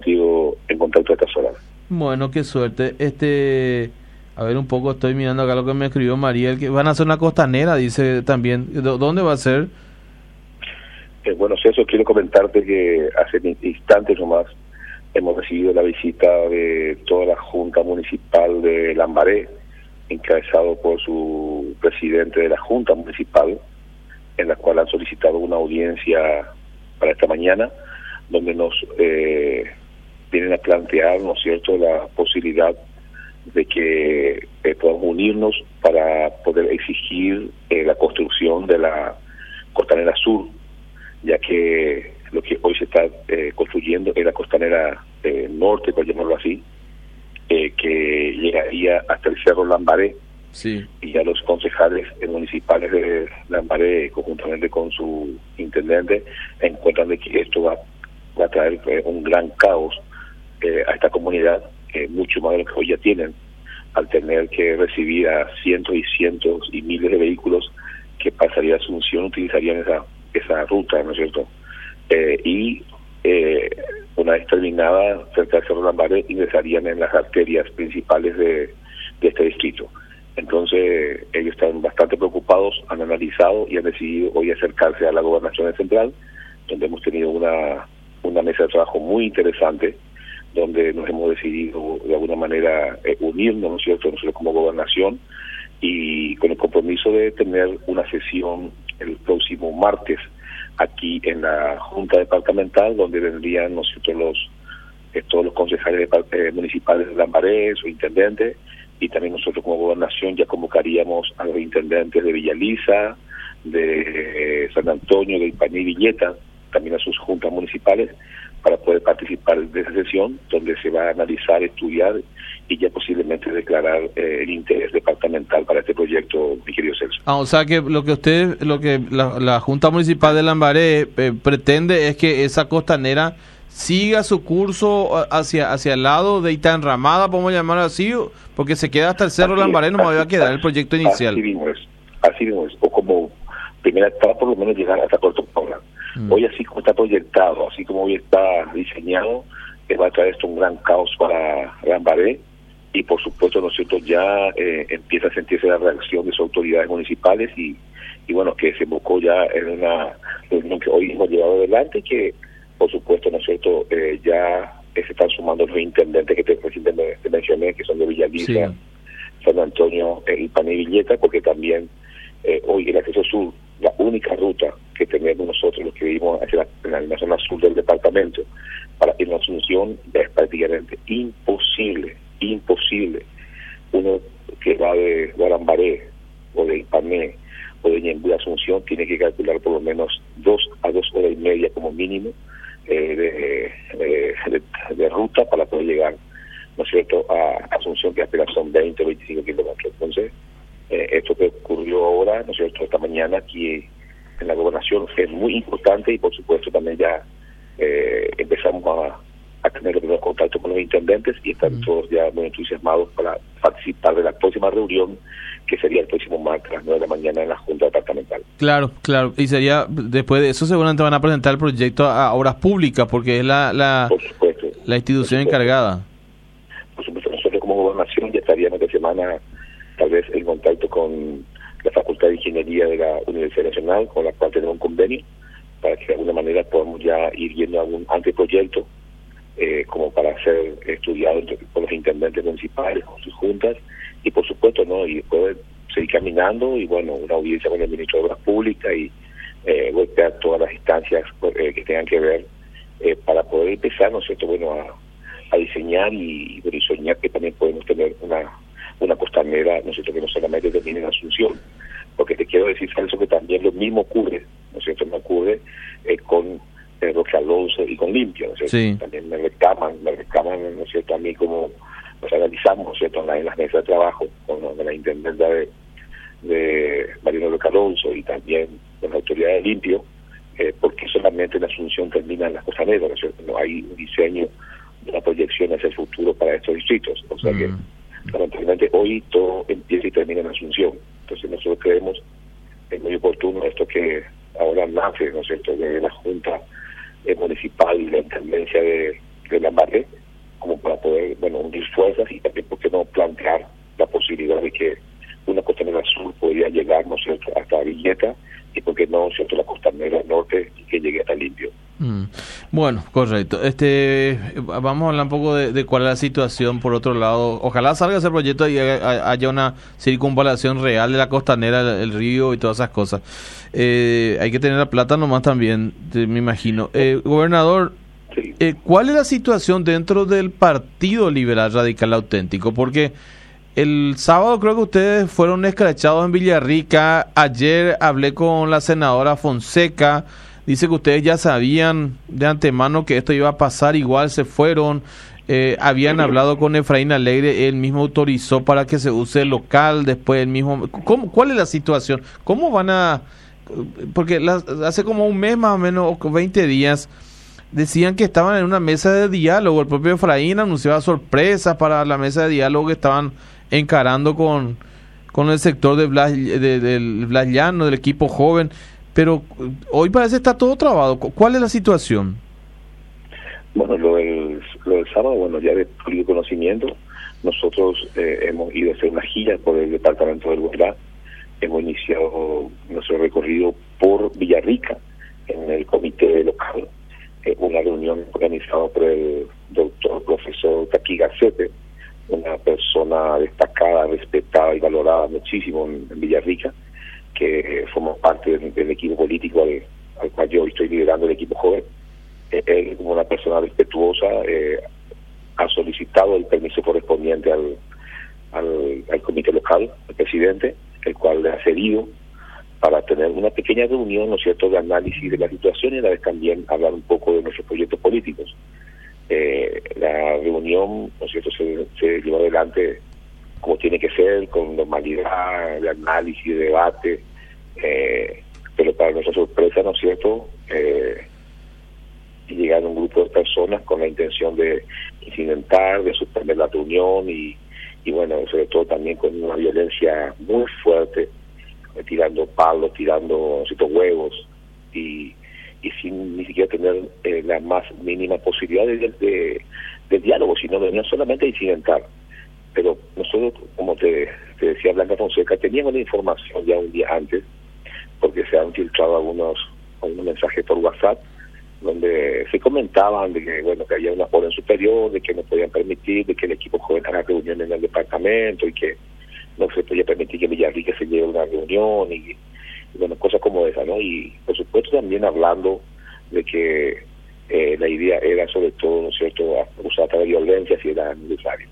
contigo en contacto a estas horas. Bueno, qué suerte. A ver, un poco estoy mirando acá lo que me escribió Mariel, que van a hacer una costanera, dice también. ¿Dónde va a ser? Bueno, César, quiero comentarte que hace instantes nomás hemos recibido la visita de toda la Junta Municipal de Lambaré, encabezado por su presidente de la Junta Municipal, en la cual han solicitado una audiencia para esta mañana, donde nos vienen a plantear, ¿no es cierto?, la posibilidad de que podamos unirnos para poder exigir la construcción de la Costanera Sur, ya que lo que hoy se está construyendo es la Costanera Norte, por llamarlo así, que llegaría hasta el Cerro Lambaré. Sí. Y ya los concejales municipales de Lambaré, conjuntamente con su intendente, encuentran de que esto va a traer un gran caos a esta comunidad, mucho más de lo que hoy ya tienen, al tener que recibir a cientos y cientos y miles de vehículos que pasaría a Asunción, utilizarían esa ruta, ¿no es cierto? Y una vez terminada, frente al Cerro Lambaré, ingresarían en las arterias principales de este distrito. Entonces, ellos están bastante preocupados, han analizado y han decidido hoy acercarse a la Gobernación Central, donde hemos tenido una mesa de trabajo muy interesante, donde nos hemos decidido de alguna manera unirnos, ¿no es cierto?, nosotros como Gobernación, y con el compromiso de tener una sesión el próximo martes aquí en la Junta Departamental, donde vendrían, ¿no es cierto?, todos los concejales municipales de Lambaré, su intendente, y también nosotros como Gobernación ya convocaríamos a los intendentes de Villaliza, de San Antonio, de Ipaní y Villeta, también a sus juntas municipales, para poder participar de esa sesión, donde se va a analizar, estudiar y ya posiblemente declarar el interés departamental para este proyecto, mi querido Celso. O sea que lo que la Junta Municipal de Lambaré pretende es que esa costanera siga su curso hacia el lado de Itaenramada, podemos llamarlo así, porque se queda hasta el Cerro Lambaré, no me va a quedar el proyecto inicial. Así mismo es, o como primera etapa por lo menos llegar hasta Puerto Paula. Hoy así como está proyectado, así como hoy está diseñado, va a traer esto un gran caos para Lambaré, y por supuesto nosotros ya empieza a sentirse la reacción de sus autoridades municipales y bueno, que se evocó ya en una reunión que hoy hemos llevado adelante, que por supuesto, ¿no es cierto?, ya se están sumando los intendentes que te mencioné, que son de Villaliza, sí, San Antonio, Ipaní y Villeta, porque también hoy el acceso sur, la única ruta que tenemos nosotros, los que vivimos hacia la zona sur del departamento, para ir a Asunción, ya es prácticamente imposible, uno que va de Guarambaré, o de Ipané, o de Ñemby a Asunción, tiene que calcular por lo menos 2 a 2 horas y media como mínimo, de ruta para poder llegar, ¿no es cierto?, a Asunción, que apenas son 20 o 25 kilómetros. Entonces, esto que ocurrió ahora, ¿no es cierto?, esta mañana aquí en la Gobernación es muy importante, y por supuesto también ya empezamos a tener los primeros contactos con los intendentes y están todos ya muy entusiasmados para participar de la próxima reunión, que sería el próximo martes a las 9 de la mañana en la Junta Departamental. Claro. Y sería, después de eso seguramente van a presentar el proyecto a Obras Públicas, porque es la institución encargada. Por supuesto, nosotros como Gobernación ya estaríamos esta semana tal vez en contacto con la Facultad de Ingeniería de la Universidad Nacional, con la cual tenemos un convenio, para que de alguna manera podamos ya ir viendo algún anteproyecto, como para ser estudiado por los intendentes municipales, con sus juntas, y por supuesto, ¿no?, y poder seguir caminando, y bueno, una audiencia con el ministro de Obras Públicas y golpear todas las instancias que tengan que ver para poder empezar, ¿no es cierto?, bueno, a diseñar y soñar que también podemos tener una costanera, ¿no es cierto?, que no solamente termine en Asunción, porque te quiero decir, Celso, que también lo mismo ocurre, ¿no es cierto?, me ocurre con Roque Alonso y con Limpio, ¿no es cierto? Sí. También me reclaman, ¿no es cierto?, a mí como nos analizamos, ¿no es cierto?, en las mesas de trabajo con la intendenta de Mariano Roque Alonso y también con la autoridad de Limpio, porque solamente en Asunción terminan las costaneras, ¿no es cierto?, no hay un diseño, una proyección hacia el futuro para estos distritos, o sea que lamentablemente hoy todo empieza y termina en Asunción. Entonces nosotros creemos es muy oportuno esto que ahora nace, ¿no es cierto?, de la Junta Municipal y la intendencia de de Lambaré, como para poder, unir fuerzas y también, ¿por qué no plantear la posibilidad de que una costanera sur podría llegar, ¿no es cierto?, hasta Villeta, y por qué no, ¿no es cierto?, la costanera norte que llegue hasta Limpio. Bueno, correcto. Vamos a hablar un poco de cuál es la situación por otro lado. Ojalá salga ese proyecto y haya una circunvalación real de la costanera, el río y todas esas cosas. Hay que tener la plata nomás también, me imagino. Gobernador, sí. ¿Cuál es la situación dentro del Partido Liberal Radical Auténtico? Porque el sábado creo que ustedes fueron escrachados en Villarrica. Ayer hablé con la senadora Fonseca. Dice que ustedes ya sabían de antemano que esto iba a pasar, igual se fueron. Habían hablado con Efraín Alegre, él mismo autorizó para que se use el local, después él mismo... ¿Cuál es la situación? ¿Cómo van a...? Porque hace como un mes más o menos, 20 días, decían que estaban en una mesa de diálogo. El propio Efraín anunciaba sorpresas para la mesa de diálogo que estaban encarando con el sector de del Blas Llano, del equipo joven, pero hoy parece que está todo trabado. ¿Cuál es la situación? Bueno, lo del sábado, ya de público conocimiento, nosotros hemos ido a hacer una gira por el departamento del Guará, hemos iniciado nuestro recorrido por Villarrica, en el comité local, una reunión organizada por el doctor profesor Taqui Gacete, una persona destacada, respetada y valorada muchísimo en Villarrica, que forma parte del equipo político al cual yo estoy liderando el equipo joven. Él, como una persona respetuosa, ha solicitado el permiso correspondiente al comité local, al presidente, el cual le ha cedido para tener una pequeña reunión, ¿no es cierto?, de análisis de la situación y a la vez también hablar un poco de nuestros proyectos políticos. La reunión, ¿no es cierto?, se llevó adelante como tiene que ser, con normalidad, de análisis, de debate, pero para nuestra sorpresa, ¿no es cierto?, llegaron un grupo de personas con la intención de incidentar, de suspender la reunión y bueno, sobre todo también con una violencia muy fuerte, tirando palos, tirando huevos y sin ni siquiera tener la más mínima posibilidad de diálogo, sino venían solamente a incidentar. Pero nosotros, como te decía Blanca Fonseca, teníamos la información ya un día antes, porque se han filtrado algunos mensajes por WhatsApp, donde se comentaban de que, que había una orden superior, de que no podían permitir, de que el equipo joven haga reuniones en el departamento y que no se podía permitir que Villarrica se lleve una reunión y cosas como esa, ¿no? Y por supuesto también hablando de que la idea era sobre todo, ¿no es cierto?, usar la violencia si era necesario.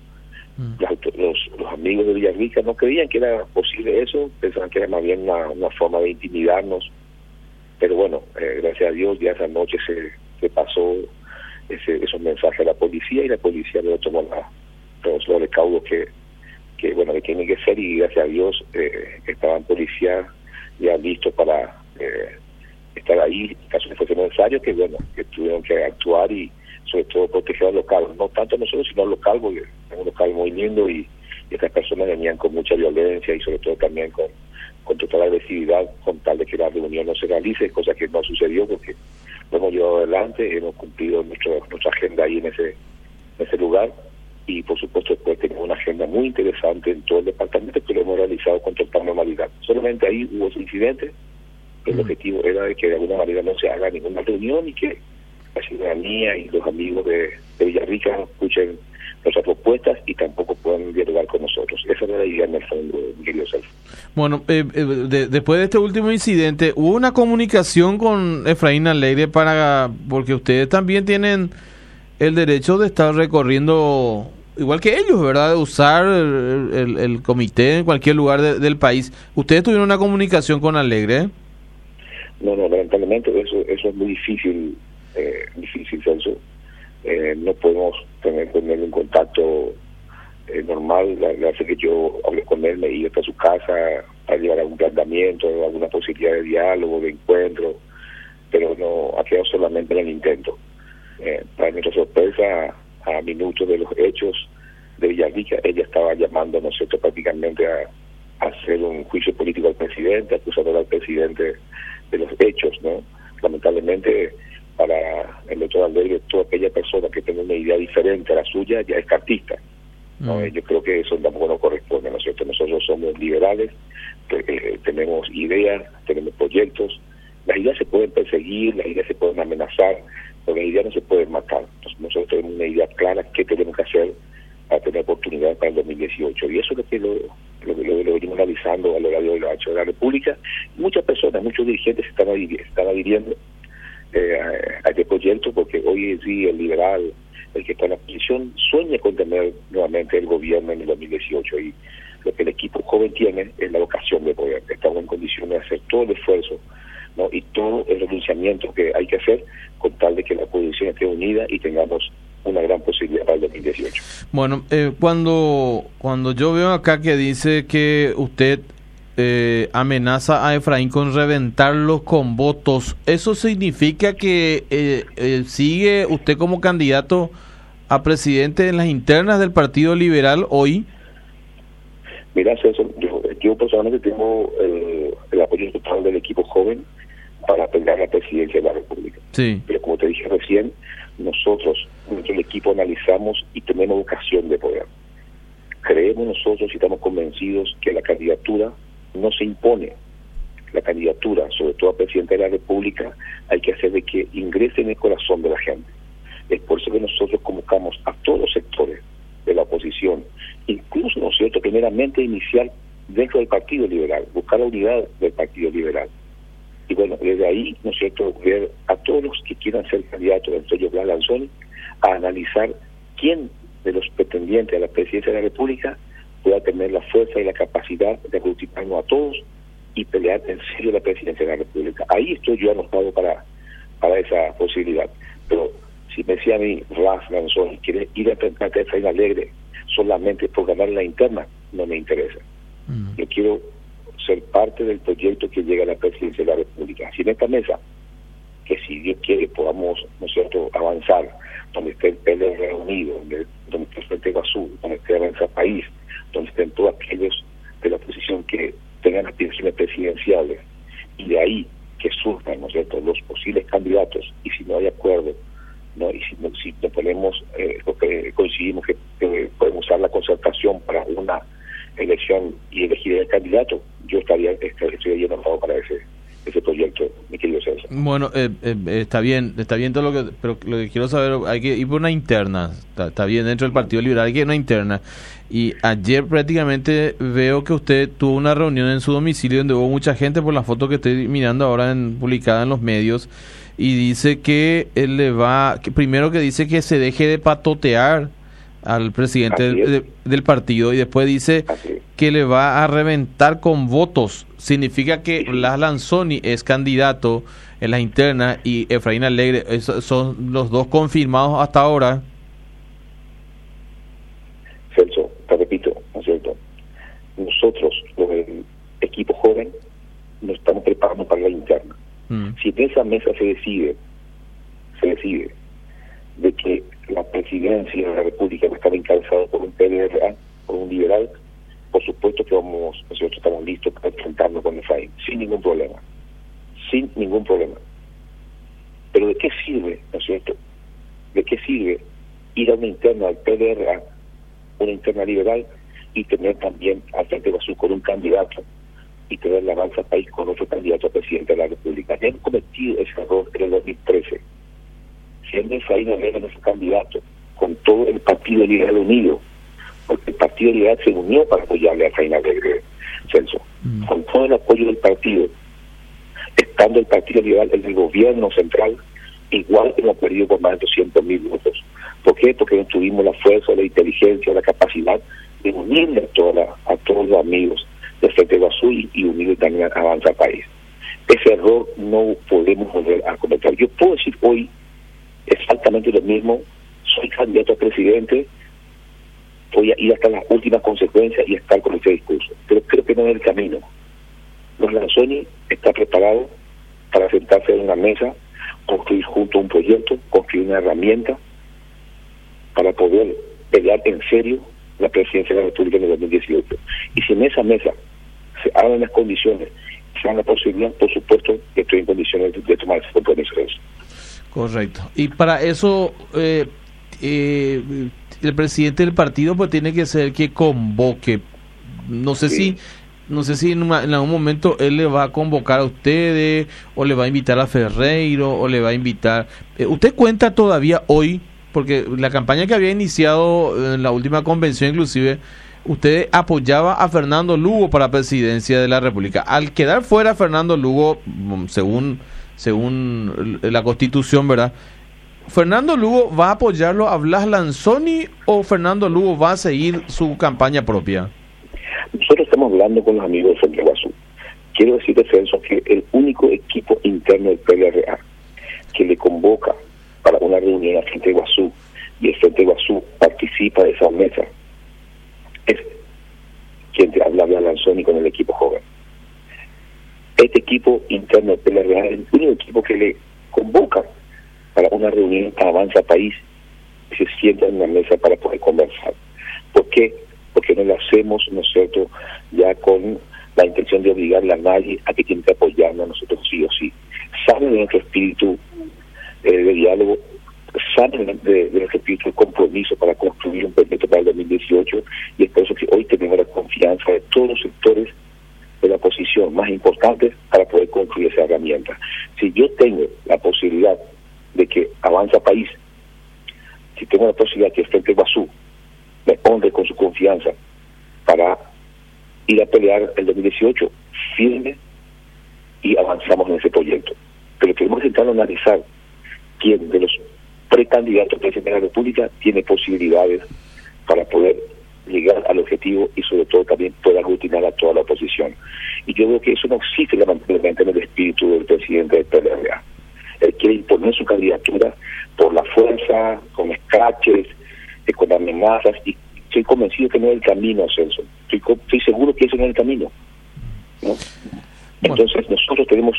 Los amigos de Villarrica no creían que era posible eso, pensaban que era más bien una forma de intimidarnos, pero bueno, gracias a Dios ya esa noche se pasó esos mensajes a la policía y la policía luego tomó los recaudos que tiene que ser, y gracias a Dios estaban policías ya listos para estar ahí en caso de fuese necesario, que tuvieron que actuar y sobre todo proteger al local, no tanto nosotros sino al local, porque es un local muy lindo y estas personas venían con mucha violencia y sobre todo también con total agresividad, con tal de que la reunión no se realice, cosa que no sucedió porque lo hemos llevado adelante, hemos cumplido nuestra agenda ahí en ese lugar, y por supuesto después tenemos una agenda muy interesante en todo el departamento que lo hemos realizado con total normalidad. Solamente ahí hubo ese incidente, el objetivo era de que de alguna manera no se haga ninguna reunión y que la ciudadanía y los amigos de Villarrica escuchen nuestras propuestas y tampoco puedan dialogar con nosotros. Esa era la idea en el fondo, mi querido Celso. Bueno, después de este último incidente, ¿hubo una comunicación con Efraín Alegre porque ustedes también tienen el derecho de estar recorriendo, igual que ellos, ¿verdad?, de usar el comité en cualquier lugar del país? ¿Ustedes tuvieron una comunicación con Alegre? No, lamentablemente eso es muy difícil, Celso. No podemos tener con él un contacto normal. La verdad es que yo hablé con él, me iba hasta su casa para llevar algún planteamiento, alguna posibilidad de diálogo, de encuentro, pero no ha quedado solamente en el intento. Para nuestra sorpresa, a minutos de los hechos de Villarrica, ella estaba llamando, ¿no es cierto?, prácticamente a hacer un juicio político al presidente, acusándole al presidente de los hechos, ¿no? Lamentablemente, para el doctor Alegre, toda aquella persona que tenga una idea diferente a la suya ya es cartista, ¿no? Yo creo que eso tampoco nos corresponde, ¿no es cierto? Nosotros somos liberales, tenemos ideas, tenemos proyectos. Las ideas se pueden perseguir, las ideas se pueden amenazar, pero las ideas no se pueden matar. Entonces, nosotros tenemos una idea clara qué tenemos que hacer para tener oportunidad para el 2018. Y eso es lo que lo venimos analizando a lo largo de la República. Muchas personas, muchos dirigentes están adhiriendo a este proyecto, porque hoy en día el liberal, el que está en la oposición, sueña con tener nuevamente el gobierno en el 2018, y lo que el equipo joven tiene es la vocación de poder. Estamos en condiciones de hacer todo el esfuerzo, ¿no? Y todo el renunciamiento que hay que hacer con tal de que la oposición esté unida y tengamos una gran posibilidad para el 2018. Bueno, cuando yo veo acá que dice que usted amenaza a Efraín con reventarlos con votos, ¿eso significa que sigue usted como candidato a presidente en las internas del Partido Liberal hoy? Mira, César, yo personalmente tengo el apoyo total del equipo joven para pelear la presidencia de la República. Sí. Pero como te dije recién, nosotros, dentro del equipo, analizamos y tenemos vocación de poder. Creemos nosotros y estamos convencidos que la candidatura no se impone. La candidatura, sobre todo a presidente de la República, hay que hacer de que ingrese en el corazón de la gente. Es por eso que nosotros convocamos a todos los sectores de la oposición, incluso, ¿no es cierto?, primeramente iniciar dentro del Partido Liberal, buscar la unidad del Partido Liberal. Y bueno, desde ahí, ¿no es cierto?, ver a todos los que quieran ser candidatos, entre ellos Blas Lanzoni, a analizar quién de los pretendientes a la presidencia de la República pueda tener la fuerza y la capacidad de aglutinarnos a todos y pelear en serio la presidencia de la República. Ahí estoy yo anotado para esa posibilidad. Pero si me decía a mí, Blas Lanzoni, quiere ir a enfrentar a Efraín Alegre solamente por ganar la interna, no me interesa. Yo quiero ser parte del proyecto que llega a la presidencia de la República. Si en esta mesa, que si Dios quiere podamos, ¿no es cierto?, avanzar, donde esté el PLR unido, donde esté el Frente Guazú, donde esté Avanza País, donde estén todos aquellos de la oposición que tengan aspiraciones presidenciales, y de ahí que surjan, ¿no es cierto?, los posibles candidatos, y si no hay acuerdo, ¿no?, y si no ponemos, coincidimos que podemos usar la concertación para una elección y elegir el candidato, yo estaría enojado para ese proyecto, mi querido César. Bueno, está bien todo lo que, pero lo que quiero saber, hay que ir por una interna, está bien, dentro del Partido Liberal hay que ir una interna, y ayer prácticamente veo que usted tuvo una reunión en su domicilio donde hubo mucha gente, por la foto que estoy mirando ahora publicada en los medios, y dice que él primero que dice que se deje de patotear al presidente del partido, y después dice que le va a reventar con votos. Significa que Blas Lanzoni es candidato en las internas y Efraín Alegre, son los dos confirmados hasta ahora. Celso, te repito, ¿no es cierto?, nosotros, los del equipo joven, nos estamos preparando para la interna. Si en esa mesa se decide de que la presidencia de la República va a estar encabezada por un PLR, por un liberal, por supuesto que nosotros estamos listos para enfrentarnos con Efraín, sin ningún problema. Pero ¿de qué sirve, no es cierto?, de qué sirve ir a una interna del PLR, una interna liberal, y tener también al Frente Guazú con un candidato, y tener la Avanza País con otro candidato a presidente de la República? Ya hemos cometido ese error en el 2013. Siendo Efraín Alegre nuestro candidato, con todo el Partido Liberal unido, porque el Partido Liberal se unió para apoyarle a Efraín Alegre, Celso, con todo el apoyo del partido, estando el Partido Liberal en el gobierno central, igual hemos perdido por más de 200.000 votos. ¿Por qué? Porque no tuvimos la fuerza, la inteligencia, la capacidad de unirle a todos los amigos del Frente Guazú y unir también a Avanza País. Ese error no podemos volver a cometer. Yo puedo decir hoy exactamente lo mismo: soy candidato a presidente, voy a ir hasta las últimas consecuencias y estar con ese discurso, pero creo que no es el camino. Los Lanzoni está preparado para sentarse en una mesa, construir junto un proyecto, construir una herramienta para poder pelear en serio la presidencia de la República en el 2018. Y si en esa mesa se abren las condiciones, se dan la posibilidad, por supuesto que estoy en condiciones de tomar ese compromiso. Correcto. Y para eso el presidente del partido pues tiene que ser el que convoque. No sé si en algún momento él le va a convocar a ustedes, o le va a invitar a Ferreiro, o le va a invitar. ¿Usted cuenta todavía hoy? Porque la campaña que había iniciado en la última convención, inclusive, usted apoyaba a Fernando Lugo para presidencia de la República. Al quedar fuera Fernando Lugo, según la Constitución, ¿verdad? ¿Fernando Lugo va a apoyarlo a Blas Lanzoni o Fernando Lugo va a seguir su campaña propia? Nosotros estamos hablando con los amigos de Frente Iguazú. Quiero decirte, Celso, que el único equipo interno del PLRA que le convoca para una reunión a Frente Iguazú y el Frente Iguazú participa de esa mesa es quien te habla Blas Lanzoni con el equipo joven. Este equipo interno del PLRA es el único equipo que le convoca para una reunión a Avanza País y se sienta en una mesa para poder conversar. ¿Por qué? Porque no lo hacemos, ¿no es cierto?, ya con la intención de obligarle a nadie a que tiene que apoyarnos a nosotros sí o sí. Saben de nuestro espíritu de diálogo, saben de nuestro espíritu de compromiso para construir un proyecto para el 2018, y es por eso que hoy tenemos la confianza de todos los sectores de la oposición más importantes para poder construir esa herramienta. Si yo tengo la posibilidad de que Avanza País, si tengo la posibilidad que el Frente Iguazú me honre con su confianza para ir a pelear el 2018 firme y avanzamos en ese proyecto. Pero tenemos que intentar analizar quién de los precandidatos presidente de la República tiene posibilidades para poder llegar al objetivo y sobre todo también poder aglutinar a toda la oposición. Y yo creo que eso no existe lamentablemente en el espíritu del presidente del PLRA. Él quiere imponer su candidatura por la fuerza, con escraches, con amenazas, y estoy convencido que no es el camino, Celso. Estoy seguro que ese no es el camino, ¿no? Entonces nosotros tenemos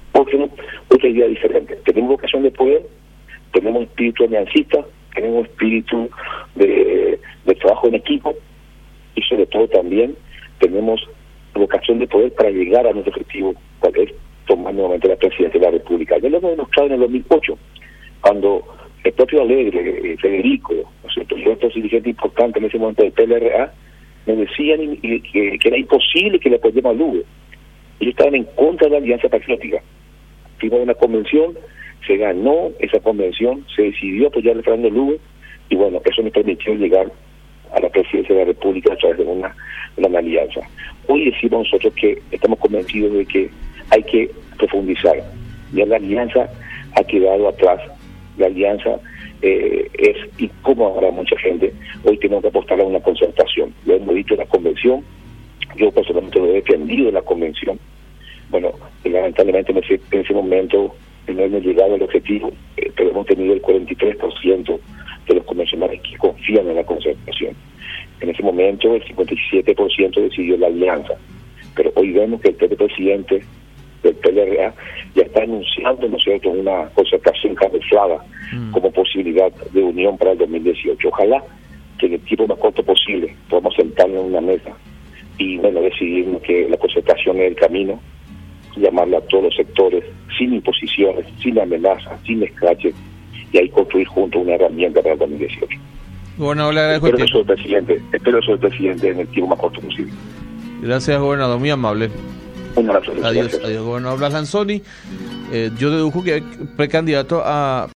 otra idea diferente. Tenemos vocación de poder, tenemos espíritu aliancista, tenemos espíritu de trabajo en equipo, y sobre todo también tenemos vocación de poder para llegar a nuestro objetivo, cual es tomar nuevamente la presidencia de la República. Ya lo hemos demostrado en el 2008, cuando el propio Alegre, Federico, ¿no es cierto?, y otros dirigentes importantes en ese momento del PLRA, me decían que era imposible que le apoyemos a Lugo. Ellos estaban en contra de la Alianza Patriótica. Fuimos a una convención, se ganó esa convención, se decidió apoyar a Fernando Lugo, y bueno, eso nos permitió llegar a la presidencia de la República a través de una alianza. Hoy decimos nosotros que estamos convencidos de que hay que profundizar. Ya la alianza ha quedado atrás. La alianza es incómoda para mucha gente. Hoy tenemos que apostar a una concertación. Lo hemos dicho en la convención. Yo personalmente lo he defendido en la convención. Bueno, lamentablemente en ese momento no hemos llegado al objetivo, pero hemos tenido el 43% de los convencionales que confían en la concertación. En ese momento el 57% decidió la alianza. Pero hoy vemos que el propio presidente del PLRA ya está anunciando, ¿no es cierto?, una concertación camuflada como posibilidad de unión para el 2018. Ojalá que en el tiempo más corto posible podamos sentarnos en una mesa y, bueno, decidir que la concertación es el camino, llamarle a todos los sectores, sin imposiciones, sin amenazas, sin escraches, y ahí construir juntos una herramienta para el 2018. Bueno, le agradezco. Espero eso del presidente en el tiempo más corto posible. Gracias, gobernador, muy amable. Un abrazo. Adiós, gobernador Blas Lanzoni. Yo dedujo que es precandidato a